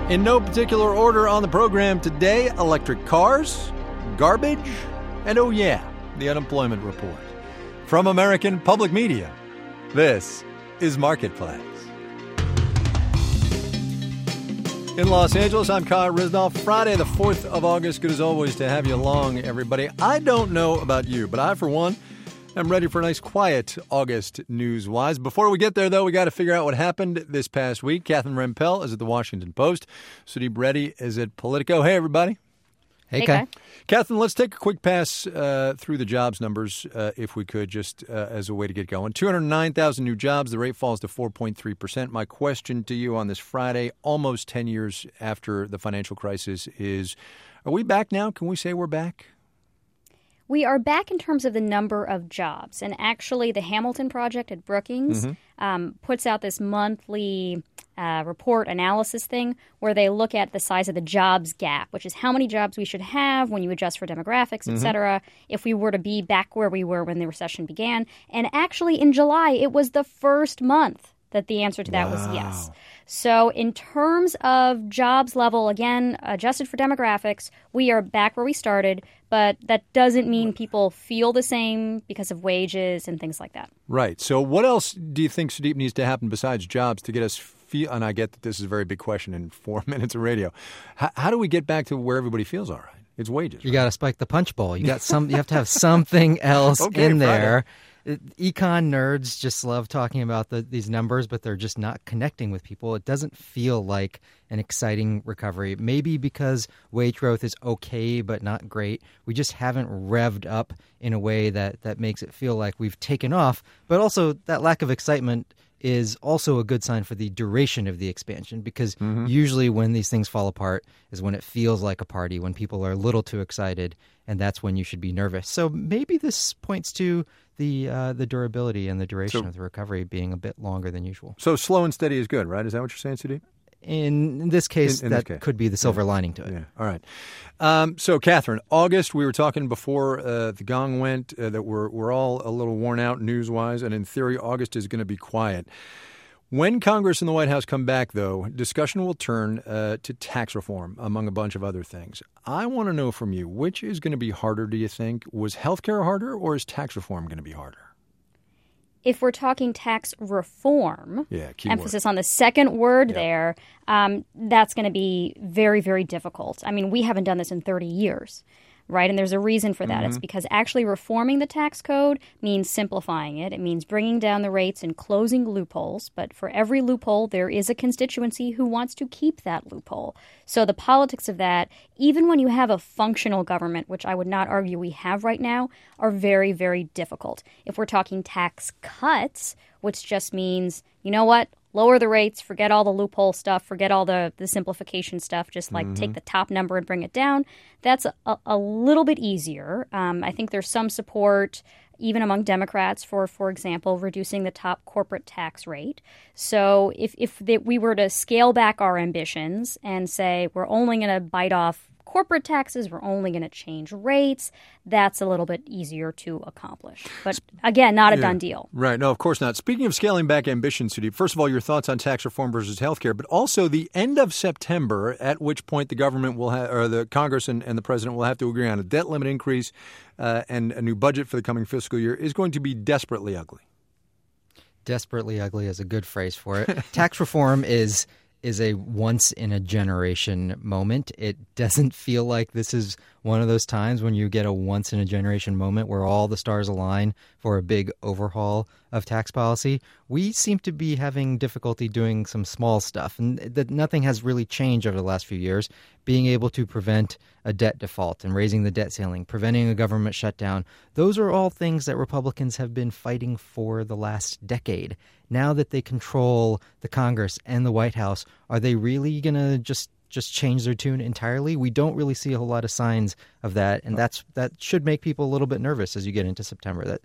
In no particular order on the program today, electric cars, garbage, and oh yeah, the unemployment report. From American Public Media, this is Marketplace. In Los Angeles, I'm Kyle Riznoff. Friday, the 4th of August. Good as always to have you along, everybody. I don't know about you, but I, for one, am ready for a nice, quiet August news-wise. Before we get there, though, we got to figure out what happened this past week. Catherine Rempel is at the Washington Post. Sudeep Reddy is at Politico. Hey, everybody. Hey, Kai. Catherine, let's take a quick pass through the jobs numbers, if we could, just as a way to get going. 209,000 new jobs. The rate falls to 4.3%. My question to you on this Friday, almost 10 years after the financial crisis, is, are we back now? Can we say we're back? We are back in terms of the number of jobs. And actually, the Hamilton Project at Brookings puts out this monthly report analysis thing where they look at the size of the jobs gap, which is how many jobs we should have when you adjust for demographics, et cetera, if we were to be back where we were when the recession began. And actually, in July, it was the first month that the answer to that was yes. So in terms of jobs level, again, adjusted for demographics, we are back where we started, but that doesn't mean people feel the same because of wages and things like that. Right. So what else do you think, Sudeep, needs to happen besides jobs to get us feel, and I get that this is a very big question in 4 minutes of radio, how do we get back to where everybody feels all right? It's wages. You got to spike the punch bowl. You have to have something else in there. Friday. Econ nerds just love talking about these numbers, but they're just not connecting with people. It doesn't feel like an exciting recovery. Maybe because wage growth is okay, but not great. We just haven't revved up in a way that makes it feel like we've taken off. But also that lack of excitement is also a good sign for the duration of the expansion, because usually when these things fall apart is when it feels like a party, when people are a little too excited, and that's when you should be nervous. So maybe this points to the durability and the duration of the recovery being a bit longer than usual. So slow and steady is good, right? Is that what you're saying, Sudeep? In this case, could be the silver lining to it. Yeah. All right. So, Catherine, August, we were talking before the gong went that we're all a little worn out news-wise, and in theory, August is going to be quiet. When Congress and the White House come back, though, discussion will turn to tax reform, among a bunch of other things. I want to know from you, which is going to be harder, do you think? Was health care harder, or is tax reform going to be harder? If we're talking tax reform, emphasis word on the second word there, that's going to be very, very difficult. I mean, we haven't done this in 30 years. Right? And there's a reason for that. It's because actually reforming the tax code means simplifying it. It means bringing down the rates and closing loopholes. But for every loophole, there is a constituency who wants to keep that loophole. So the politics of that, even when you have a functional government, which I would not argue we have right now, are very, very difficult. If we're talking tax cuts, which just means, you know what? Lower the rates, forget all the loophole stuff, forget all the simplification stuff, just like take the top number and bring it down. That's a little bit easier. I think there's some support, even among Democrats, for example, reducing the top corporate tax rate. So if we were to scale back our ambitions and say we're only going to bite off corporate taxes, we're only going to change rates, that's a little bit easier to accomplish. But again, not a done deal. Right. No, of course not. Speaking of scaling back ambitions, Sudeep, first of all, your thoughts on tax reform versus health care, but also the end of September, at which point the government will have, or the Congress and the president will have to agree on a debt limit increase and a new budget for the coming fiscal year, is going to be desperately ugly. Desperately ugly is a good phrase for it. Tax reform is a once-in-a-generation moment. It doesn't feel like this is one of those times when you get a once-in-a-generation moment where all the stars align for a big overhaul of tax policy. We seem to be having difficulty doing some small stuff, and that nothing has really changed over the last few years. Being able to prevent a debt default and raising the debt ceiling, preventing a government shutdown, those are all things that Republicans have been fighting for the last decade. Now that they control the Congress and the White House, are they really going to just change their tune entirely? We don't really see a whole lot of signs of that, and that should make people a little bit nervous as you get into September. That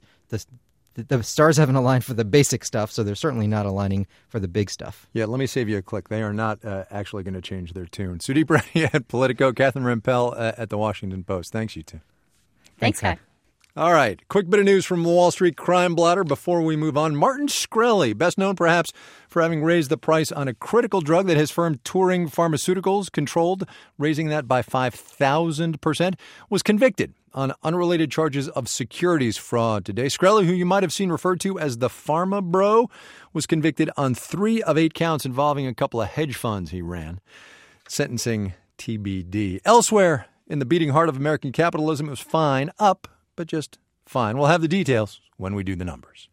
the stars haven't aligned for the basic stuff, so they're certainly not aligning for the big stuff. Yeah, let me save you a click. They are not actually going to change their tune. Sudeep Reddy at Politico, Catherine Rempel at The Washington Post. Thanks, you two. Thanks, Kai. All right, quick bit of news from the Wall Street Crime Blotter before we move on. Martin Shkreli, best known perhaps for having raised the price on a critical drug that his firm Turing Pharmaceuticals controlled, raising that by 5,000%, was convicted on unrelated charges of securities fraud today. Shkreli, who you might have seen referred to as the Pharma Bro, was convicted on 3 of 8 counts involving a couple of hedge funds he ran. Sentencing TBD. Elsewhere in the beating heart of American capitalism, it was fine, up, but just fine. We'll have the details when we do the numbers.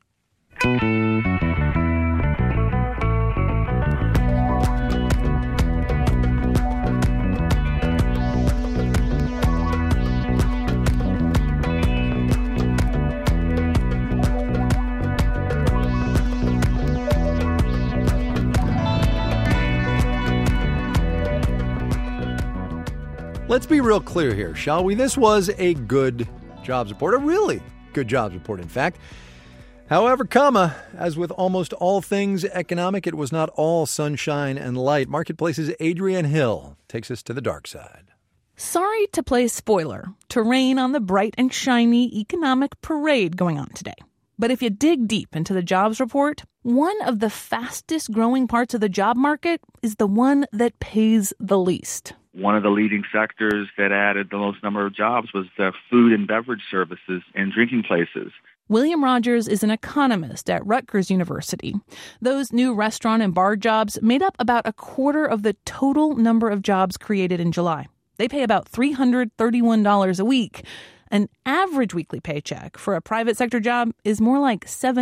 Let's be real clear here, shall we? This was a good jobs report, a really good jobs report, in fact. However, as with almost all things economic, it was not all sunshine and light. Marketplace's Adrienne Hill takes us to the dark side. Sorry to play spoiler, to rain on the bright and shiny economic parade going on today. But if you dig deep into the jobs report, one of the fastest growing parts of the job market is the one that pays the least. One of the leading sectors that added the most number of jobs was the food and beverage services and drinking places. William Rogers is an economist at Rutgers University. Those new restaurant and bar jobs made up about a quarter of the total number of jobs created in July. They pay about $331 a week. An average weekly paycheck for a private sector job is more like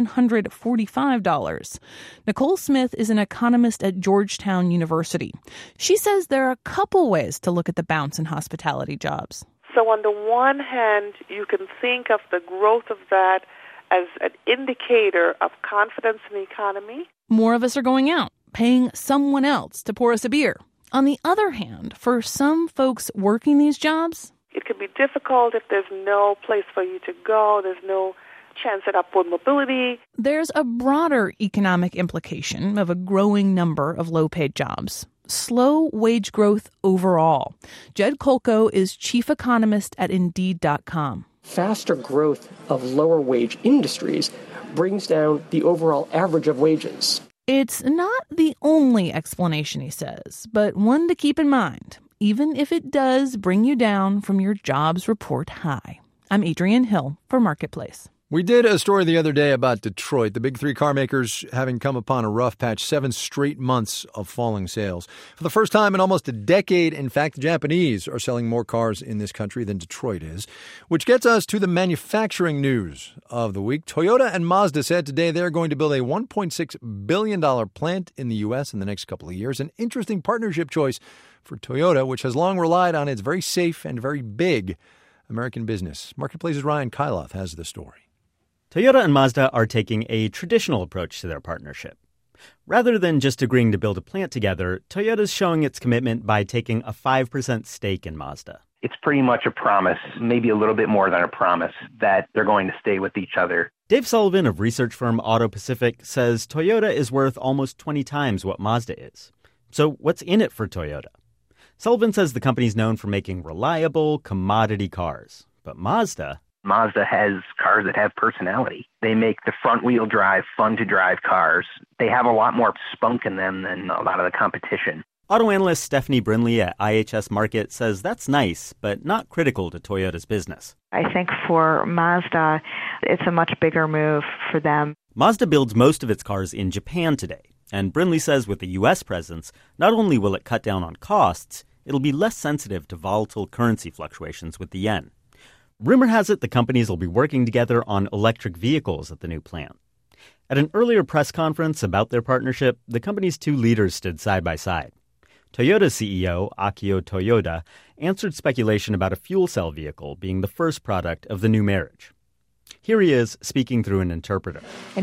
$745. Nicole Smith is an economist at Georgetown University. She says there are a couple ways to look at the bounce in hospitality jobs. So on the one hand, you can think of the growth of that as an indicator of confidence in the economy. More of us are going out, paying someone else to pour us a beer. On the other hand, for some folks working these jobs, it can be difficult if there's no place for you to go, there's no chance at upward mobility. There's a broader economic implication of a growing number of low-paid jobs. Slow wage growth overall. Jed Kolko is chief economist at Indeed.com. Faster growth of lower wage industries brings down the overall average of wages. It's not the only explanation, he says, but one to keep in mind, even if it does bring you down from your jobs report high. I'm Adrienne Hill for Marketplace. We did a story the other day about Detroit, the big 3 car makers having come upon a rough patch, 7 straight months of falling sales. For the first time in almost a decade, in fact, the Japanese are selling more cars in this country than Detroit is, which gets us to the manufacturing news of the week. Toyota and Mazda said today they're going to build a $1.6 billion plant in the U.S. in the next couple of years, an interesting partnership choice for Toyota, which has long relied on its very safe and very big American business. Marketplace's Ryan Kyloff has the story. Toyota and Mazda are taking a traditional approach to their partnership. Rather than just agreeing to build a plant together, Toyota's showing its commitment by taking a 5% stake in Mazda. It's pretty much a promise, maybe a little bit more than a promise, that they're going to stay with each other. Dave Sullivan of research firm Auto Pacific says Toyota is worth almost 20 times what Mazda is. So what's in it for Toyota? Sullivan says the company's known for making reliable, commodity cars. But Mazda has cars that have personality. They make the front-wheel drive, fun-to-drive cars. They have a lot more spunk in them than a lot of the competition. Auto analyst Stephanie Brinley at IHS Markit says that's nice, but not critical to Toyota's business. I think for Mazda, it's a much bigger move for them. Mazda builds most of its cars in Japan today. And Brinley says with the U.S. presence, not only will it cut down on costs, it'll be less sensitive to volatile currency fluctuations with the yen. Rumor has it the companies will be working together on electric vehicles at the new plant. At an earlier press conference about their partnership, the company's 2 leaders stood side by side. Toyota's CEO, Akio Toyoda, answered speculation about a fuel cell vehicle being the first product of the new marriage. Here he is, speaking through an interpreter. I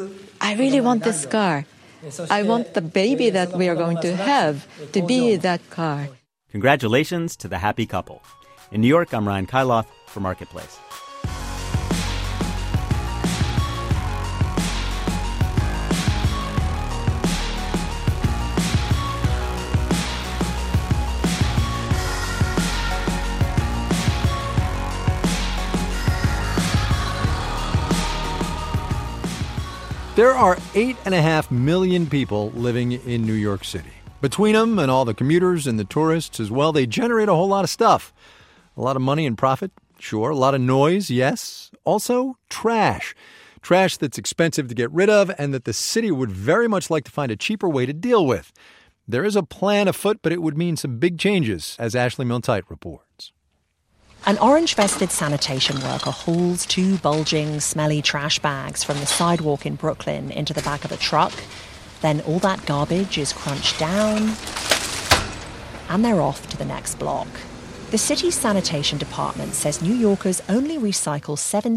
really want this car. I want the baby that we are going to have to be that car. Congratulations to the happy couple. In New York, I'm Ryan Kyloff for Marketplace. There are 8.5 million people living in New York City. Between them and all the commuters and the tourists as well, they generate a whole lot of stuff. A lot of money and profit, sure. A lot of noise, yes. Also, trash. Trash that's expensive to get rid of and that the city would very much like to find a cheaper way to deal with. There is a plan afoot, but it would mean some big changes, as Ashley Milne-Tyte reports. An orange-vested sanitation worker hauls 2 bulging, smelly trash bags from the sidewalk in Brooklyn into the back of a truck. Then all that garbage is crunched down, and they're off to the next block. The city's sanitation department says New Yorkers only recycle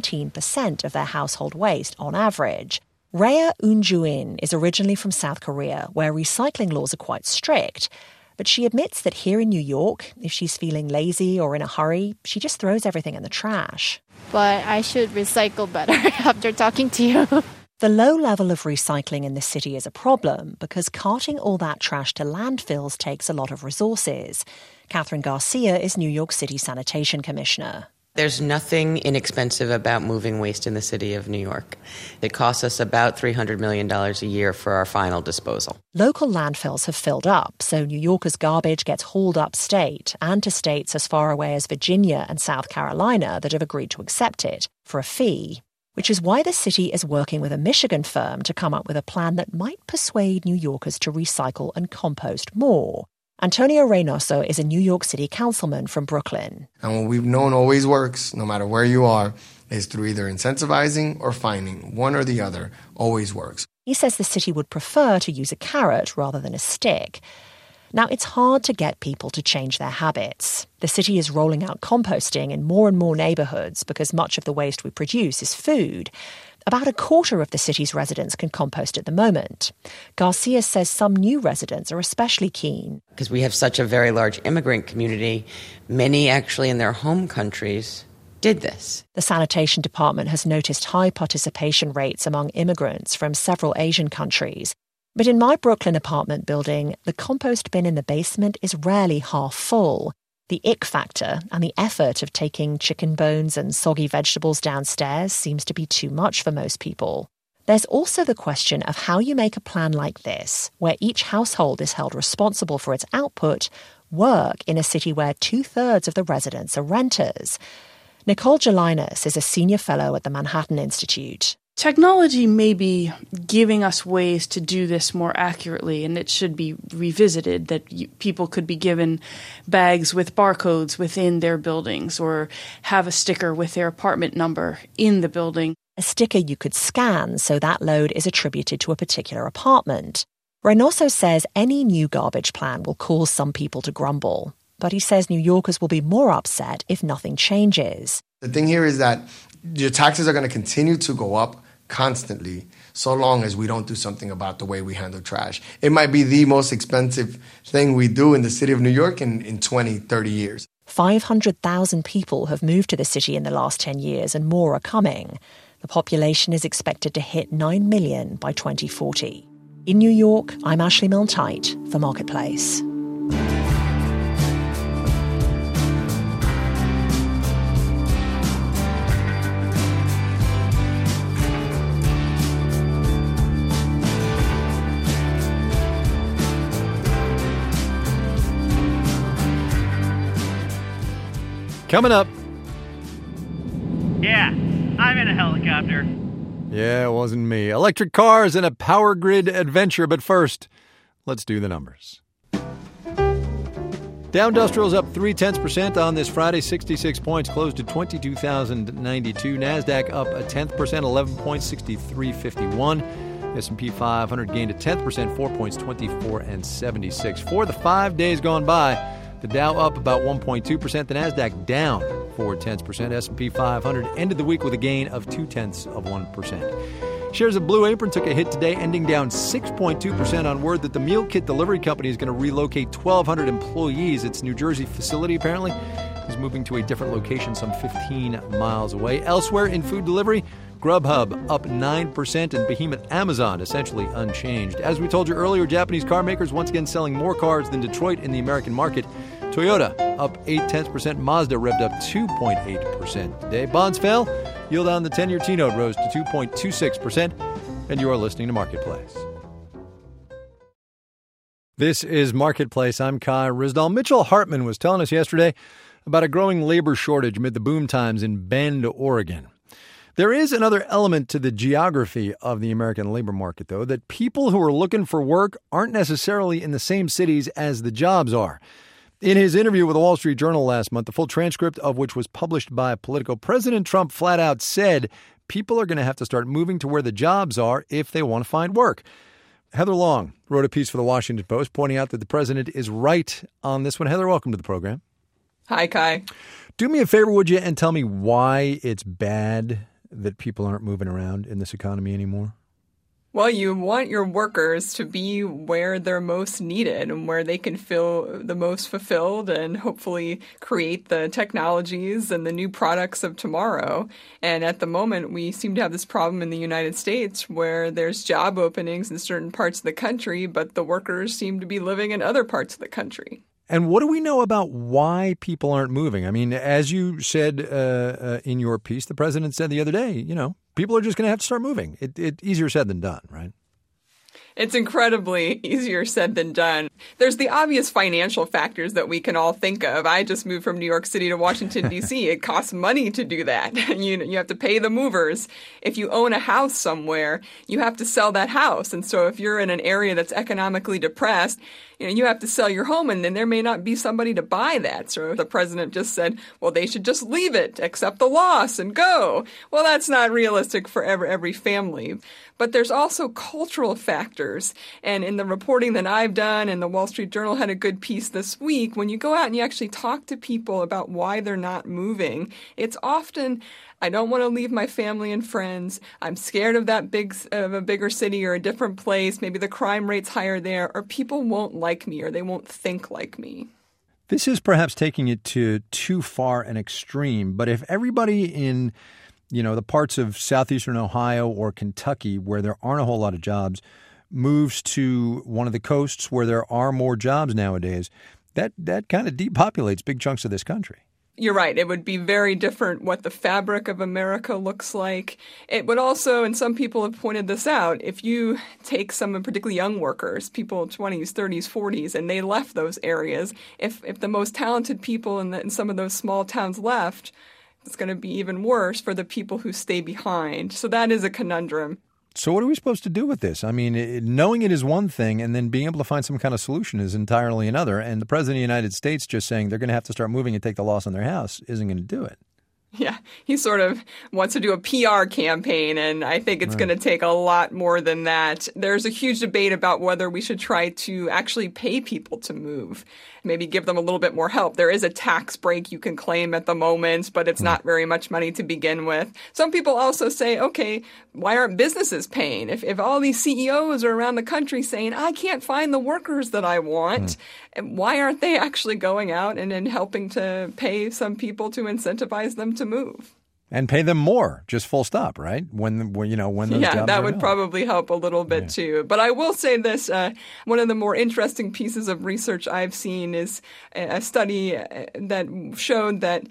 17% of their household waste on average. Rhea Eun-Juin is originally from South Korea, where recycling laws are quite strict. But she admits that here in New York, if she's feeling lazy or in a hurry, she just throws everything in the trash. But I should recycle better after talking to you. The low level of recycling in the city is a problem because carting all that trash to landfills takes a lot of resources. Catherine Garcia is New York City Sanitation Commissioner. There's nothing inexpensive about moving waste in the city of New York. It costs us about $300 million a year for our final disposal. Local landfills have filled up, so New Yorkers' garbage gets hauled upstate and to states as far away as Virginia and South Carolina that have agreed to accept it for a fee, which is why the city is working with a Michigan firm to come up with a plan that might persuade New Yorkers to recycle and compost more. Antonio Reynoso is a New York City councilman from Brooklyn. And what we've known always works, no matter where you are, is through either incentivizing or fining. One or the other always works. He says the city would prefer to use a carrot rather than a stick. Now, it's hard to get people to change their habits. The city is rolling out composting in more and more neighborhoods because much of the waste we produce is food. About a quarter of the city's residents can compost at the moment. Garcia says some new residents are especially keen. Because we have such a very large immigrant community, many actually in their home countries did this. The sanitation department has noticed high participation rates among immigrants from several Asian countries. But in my Brooklyn apartment building, the compost bin in the basement is rarely half full. The ick factor and the effort of taking chicken bones and soggy vegetables downstairs seems to be too much for most people. There's also the question of how you make a plan like this, where each household is held responsible for its output, work in a city where 2/3 of the residents are renters. Nicole Gelinas is a senior fellow at the Manhattan Institute. Technology may be giving us ways to do this more accurately, and it should be revisited, that people could be given bags with barcodes within their buildings or have a sticker with their apartment number in the building. A sticker you could scan so that load is attributed to a particular apartment. Reynoso says any new garbage plan will cause some people to grumble, but he says New Yorkers will be more upset if nothing changes. The thing here is that your taxes are going to continue to go up constantly so long as we don't do something about the way we handle trash. It might be the most expensive thing we do in the city of New York in 20, 30 years. 500,000 people have moved to the city in the last 10 years and more are coming. The population is expected to hit 9 million by 2040. In New York, I'm Ashley Milne-Tyte for Marketplace. Coming up. Yeah, I'm in a helicopter. Yeah, it wasn't me. Electric cars and a power grid adventure. But first, let's do the numbers. Dow Industrial's up 0.3% on this Friday, 66 points, closed at 22,092. NASDAQ up 0.1%, 11 points, 63.51. S&P 500 gained 0.1%, 4 points, 24.76. For the 5 days gone by, the Dow up about 1.2%, the NASDAQ down 0.4%. S&P 500 ended the week with a gain of 0.2%. Shares of Blue Apron took a hit today, ending down 6.2% on word that the meal kit delivery company is going to relocate 1,200 employees. Its New Jersey facility, apparently, is moving to a different location some 15 miles away. Elsewhere in food delivery, Grubhub up 9% and behemoth Amazon essentially unchanged. As we told you earlier, Japanese car makers once again selling more cars than Detroit in the American market. Toyota up 0.8%, Mazda revved up 2.8% today. Bonds fell. Yield on the 10-year T-note rose to 2.26%. and you are listening to Marketplace. This is Marketplace. I'm Kai Ryssdal. Mitchell Hartman was telling us yesterday about a growing labor shortage amid the boom times in Bend, Oregon. There is another element to the geography of the American labor market, though, that people who are looking for work aren't necessarily in the same cities as the jobs are. In his interview with the Wall Street Journal last month, the full transcript of which was published by Politico, President Trump flat out said people are going to have to start moving to where the jobs are if they want to find work. Heather Long wrote a piece for the Washington Post pointing out that the president is right on this one. Heather, welcome to the program. Hi, Kai. Do me a favor, would you, and tell me why it's bad that people aren't moving around in this economy anymore? Well, you want your workers to be where they're most needed and where they can feel the most fulfilled and hopefully create the technologies and the new products of tomorrow. And at the moment, we seem to have this problem in the United States where there's job openings in certain parts of the country, but the workers seem to be living in other parts of the country. And what do we know about why people aren't moving? I mean, as you said in your piece, the president said the other day, people are just going to have to start moving. It's easier said than done, right? It's incredibly easier said than done. There's the obvious financial factors that we can all think of. I just moved from New York City to Washington, D.C. It costs money to do that. You have to pay the movers. If you own a house somewhere, you have to sell that house. And so if you're in an area that's economically depressed, you have to sell your home, and then there may not be somebody to buy that. So the president just said, well, they should just leave it, accept the loss, and go. Well, that's not realistic for every family. But there's also cultural factors. And in the reporting that I've done, and the Wall Street Journal had a good piece this week, when you go out and you actually talk to people about why they're not moving, it's often, I don't want to leave my family and friends. I'm scared of a bigger city or a different place. Maybe the crime rate's higher there, or people won't like me, or they won't think like me. This is perhaps taking it to too far an extreme, but if everybody in the parts of southeastern Ohio or Kentucky where there aren't a whole lot of jobs moves to one of the coasts where there are more jobs nowadays, that kind of depopulates big chunks of this country. You're right. It would be very different what the fabric of America looks like. It would also, and some people have pointed this out, if you take some particularly young workers, people 20s, 30s, 40s, and they left those areas, if the most talented people in some of those small towns left, it's going to be even worse for the people who stay behind. So that is a conundrum. So what are we supposed to do with this? I mean, knowing it is one thing, and then being able to find some kind of solution is entirely another. And the president of the United States just saying they're going to have to start moving and take the loss on their house isn't going to do it. Yeah, he sort of wants to do a PR campaign, and I think it's going to take a lot more than that. There's a huge debate about whether we should try to actually pay people to move, maybe give them a little bit more help. There is a tax break you can claim at the moment, but it's not very much money to begin with. Some people also say, okay, why aren't businesses paying? If all these CEOs are around the country saying, I can't find the workers that I want, and why aren't they actually going out and helping to pay some people to incentivize them to move? And pay them more, just full stop, right? When those jobs that would probably help a little bit too. But I will say this, one of the more interesting pieces of research I've seen is a study that showed that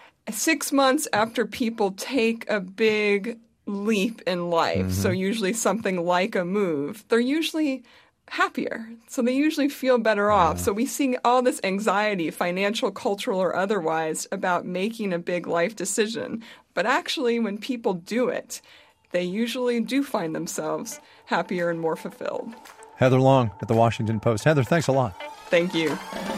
6 months after people take a big leap in life, so usually something like a move, they're usually happier. So they usually feel better off. So we see all this anxiety, financial, cultural, or otherwise, about making a big life decision. But actually, when people do it, they usually do find themselves happier and more fulfilled. Heather Long at the Washington Post. Heather, thanks a lot. Thank you.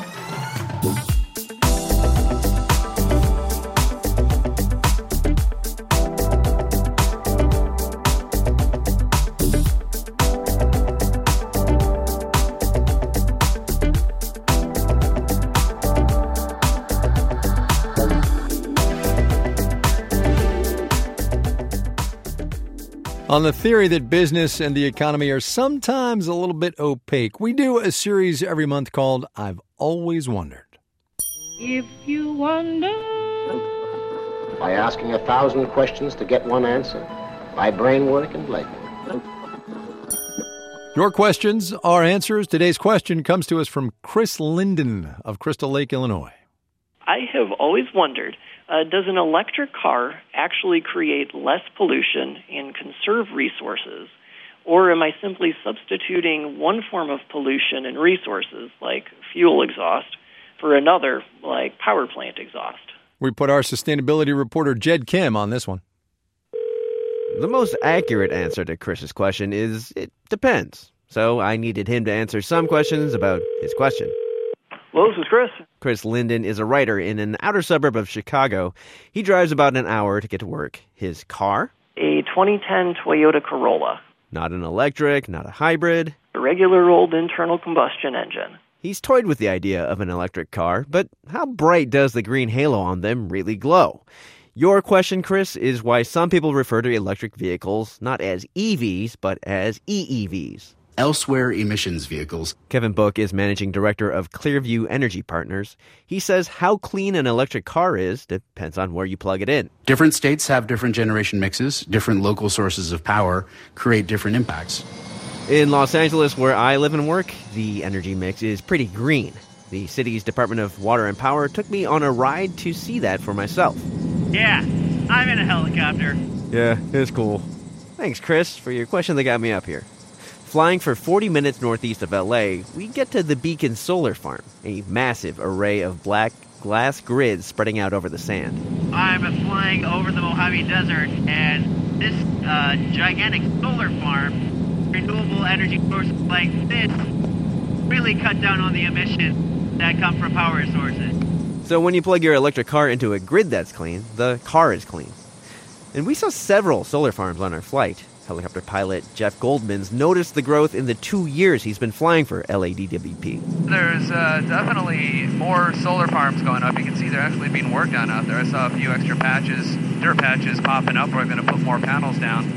On the theory that business and the economy are sometimes a little bit opaque, we do a series every month called I've Always Wondered. If you wonder... By asking 1,000 questions to get one answer. By brain work and leg work. Your questions, our answers. Today's question comes to us from Chris Linden of Crystal Lake, Illinois. I have always wondered, does an electric car actually create less pollution and conserve resources Or am I simply substituting one form of pollution and resources, like fuel exhaust, for another, like power plant exhaust? We put our sustainability reporter Jed Kim on this one. The most accurate answer to Chris's question is it depends. So I needed him to answer some questions about his question. Hello, this is Chris. Chris Linden is a writer in an outer suburb of Chicago. He drives about an hour to get to work. His car? A 2010 Toyota Corolla. Not an electric, not a hybrid. A regular old internal combustion engine. He's toyed with the idea of an electric car, but how bright does the green halo on them really glow? Your question, Chris, is why some people refer to electric vehicles not as EVs, but as EEVs. Elsewhere emissions vehicles. Kevin Book is managing director of Clearview Energy Partners. He says how clean an electric car is depends on where you plug it in. Different states have different generation mixes. Different local sources of power create different impacts. In Los Angeles, where I live and work, the energy mix is pretty green. The city's Department of Water and Power took me on a ride to see that for myself. Yeah, I'm in a helicopter. Yeah, it's cool. Thanks, Chris, for your question that got me up here. Flying for 40 minutes northeast of L.A., we get to the Beacon Solar Farm, a massive array of black glass grids spreading out over the sand. I'm flying over the Mojave Desert, and this gigantic solar farm, renewable energy sources like this, really cut down on the emissions that come from power sources. So when you plug your electric car into a grid that's clean, the car is clean. And we saw several solar farms on our flight. Helicopter pilot Jeff Goldman's noticed the growth in the 2 years he's been flying for LADWP. There's definitely more solar farms going up. You can see they're actually being worked on out there. I saw a few extra patches, dirt patches popping up where I'm going to put more panels down.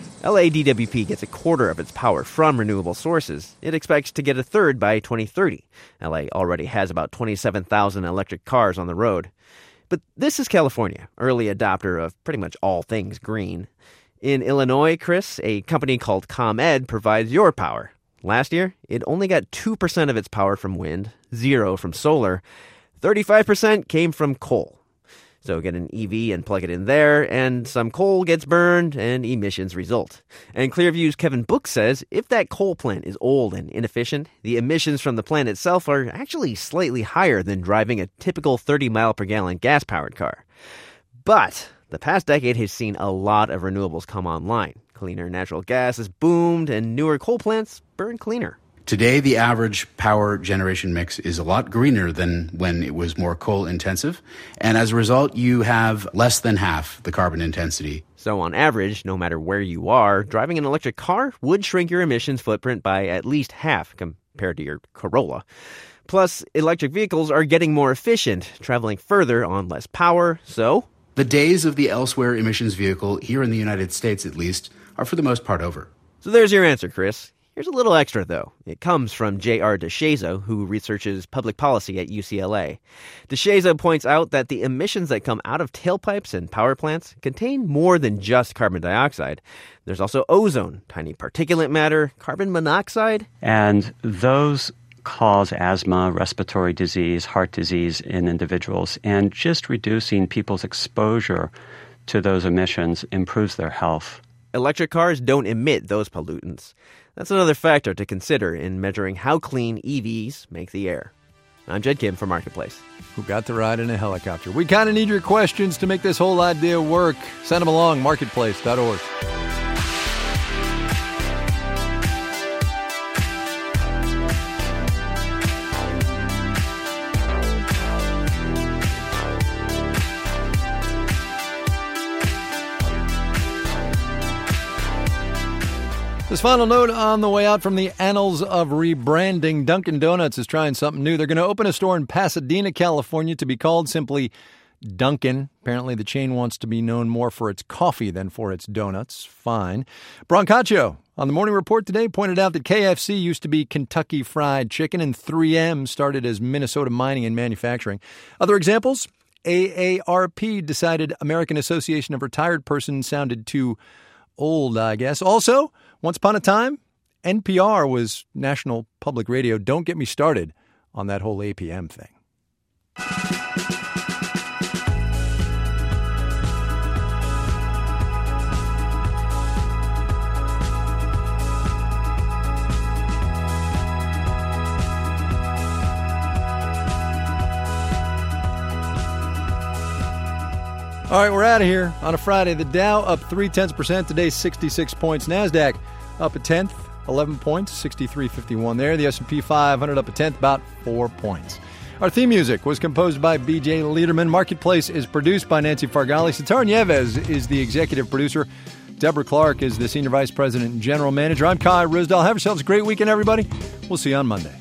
LADWP gets a quarter of its power from renewable sources. It expects to get a third by 2030. LA already has about 27,000 electric cars on the road. But this is California, early adopter of pretty much all things green. In Illinois, Chris, a company called ComEd provides your power. Last year, it only got 2% of its power from wind, 0% from solar. 35% came from coal. So get an EV and plug it in there, and some coal gets burned, and emissions result. And Clearview's Kevin Book says if that coal plant is old and inefficient, the emissions from the plant itself are actually slightly higher than driving a typical 30-mile-per-gallon gas-powered car. But the past decade has seen a lot of renewables come online. Cleaner natural gas has boomed, and newer coal plants burn cleaner. Today, the average power generation mix is a lot greener than when it was more coal intensive. And as a result, you have less than half the carbon intensity. So on average, no matter where you are, driving an electric car would shrink your emissions footprint by at least half compared to your Corolla. Plus, electric vehicles are getting more efficient, traveling further on less power, so the days of the elsewhere emissions vehicle, here in the United States at least, are for the most part over. So there's your answer, Chris. Here's a little extra, though. It comes from J.R. DeShazo, who researches public policy at UCLA. DeShazo points out that the emissions that come out of tailpipes and power plants contain more than just carbon dioxide. There's also ozone, tiny particulate matter, carbon monoxide. And those cause asthma, respiratory disease, heart disease in individuals. And just reducing people's exposure to those emissions improves their health. Electric cars don't emit those pollutants. That's another factor to consider in measuring how clean EVs make the air. I'm Jed Kim for Marketplace. Who got to ride in a helicopter. We kind of need your questions to make this whole idea work. Send them along, marketplace.org. This final note on the way out from the annals of rebranding. Dunkin' Donuts is trying something new. They're going to open a store in Pasadena, California to be called simply Dunkin'. Apparently the chain wants to be known more for its coffee than for its donuts. Fine. Brancaccio on the Morning Report today pointed out that KFC used to be Kentucky Fried Chicken and 3M started as Minnesota Mining and Manufacturing. Other examples? AARP decided American Association of Retired Persons sounded too old, I guess. Also, once upon a time, NPR was National Public Radio. Don't get me started on that whole APM thing. All right, we're out of here on a Friday. The Dow up 0.3%. Today, 66 points. NASDAQ up a tenth, 11 points, 63.51 there. The S&P 500 up a tenth, about 4 points. Our theme music was composed by B.J. Liederman. Marketplace is produced by Nancy Fargali. Sitar Nieves is the executive producer. Deborah Clark is the senior vice president and general manager. I'm Kai Ryssdal. Have yourselves a great weekend, everybody. We'll see you on Monday.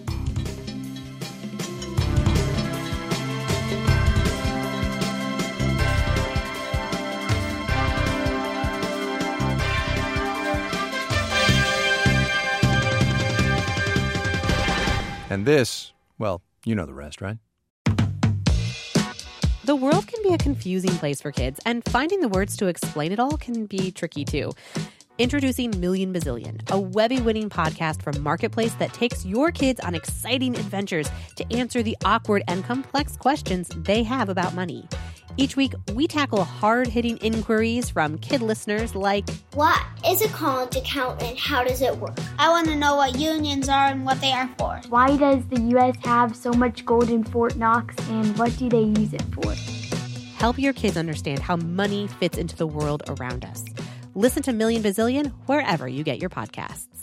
And this, well, you know the rest, right? The world can be a confusing place for kids, and finding the words to explain it all can be tricky too. Introducing Million Bazillion, a Webby-winning podcast from Marketplace that takes your kids on exciting adventures to answer the awkward and complex questions they have about money. Each week, we tackle hard-hitting inquiries from kid listeners like, what is a college account and how does it work? I want to know what unions are and what they are for. Why does the U.S. have so much gold in Fort Knox and what do they use it for? Help your kids understand how money fits into the world around us. Listen to Million Bazillion wherever you get your podcasts.